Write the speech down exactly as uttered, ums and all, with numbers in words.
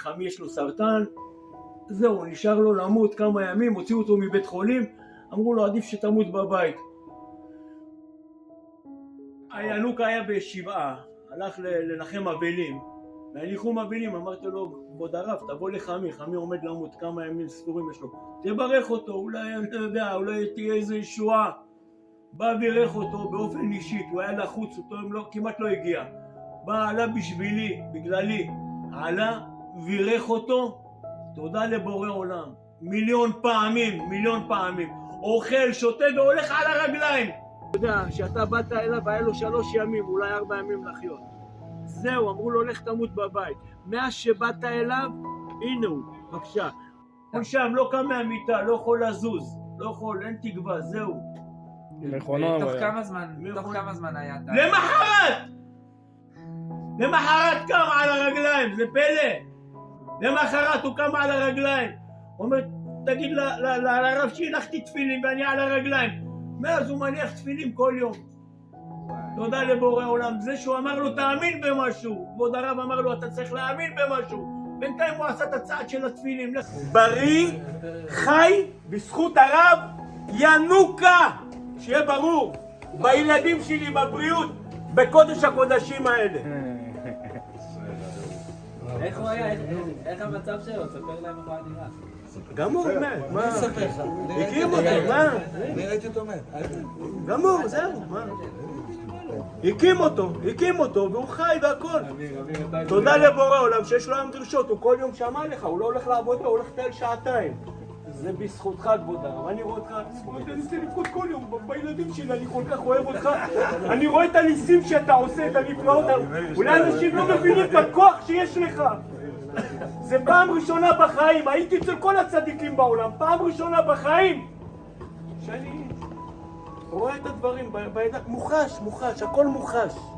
חמי יש לו סרטן, זהו, נשאר לו למות כמה ימים, הוציאו אותו מבית חולים, אמרו לו עדיף שתמות בבית. הינוקה היה בשבעה, הלך לנחם אבלים, והניחום אבלים, אמרתי לו, כבוד הרב, תבוא לחמי, חמי עומד למות, כמה ימים ספורים יש לו, תברך אותו, אולי, אני לא יודע, אולי תהיה איזו ישועה. בא וירך אותו באופן אישית, הוא היה לחוץ, אותו לא, כמעט לא הגיע. בא, עלה בשבילי, בגללי, עלה, וירך אותו, תודה לבורא עולם. מיליון פעמים, מיליון פעמים. אוכל, שותה והולך על הרגליים. אתה יודע, שאתה באת אליו, היה לו שלוש ימים, אולי ארבע ימים לחיות. זהו, אמרו לו, לך תמות בבית. מאז שבאת אליו, הנה הוא, בבקשה. הוא שם, לא קם מהמיטה, לא יכול לזוז, לא יכול, אין תקווה, זהו. תוך כמה זמן, תוך כמה זמן היה? למחרת! למחרת קם על הרגליים, זה פלא. למחרת הוא קם על הרגליים. הוא אומר, תגיד לרב שהנחתי תפילין ואני על הרגליים. מאז הוא מניח תפילין כל יום. תודה לבורא עולם. זה שהוא אמר לו תאמין במשהו. כבוד הרב אמר לו אתה צריך להאמין במשהו. בינתיים הוא עשה את הצעד של התפילין. בריא, חי, בזכות הרב, ינוקה. שיהיה ברור, בילדים שלי, בבריאות, בקודש הקודשים האלה. איך הוא היה? איך המצב שלו? תספר להם איך הוא נראה. גם הוא מת, מה? אני אספר לך. הקים אותו, מה? אני ראיתי אותו מת. גם הוא, זהו, מה? הקים אותו, הקים אותו, והוא חי והכל. תודה לבורא עולם שיש לו עם דרשות, הוא כל יום שמע לך, הוא לא הולך לעבוד, הוא הולך לטייל שעתיים. זה בזכותך כבוד הרב, אני רואה אותך, אני רוצה לבכות כל יום בילדים שלי, אני כל כך אוהב אותך, אני רואה את הניסים שאתה עושה, את הנפלאות, אולי אנשים לא מבינים את הכוח שיש לך. זה פעם ראשונה בחיים, הייתי אצל כל הצדיקים בעולם, פעם ראשונה בחיים שאני רואה את הדברים, מוחש, מוחש, הכל מוחש.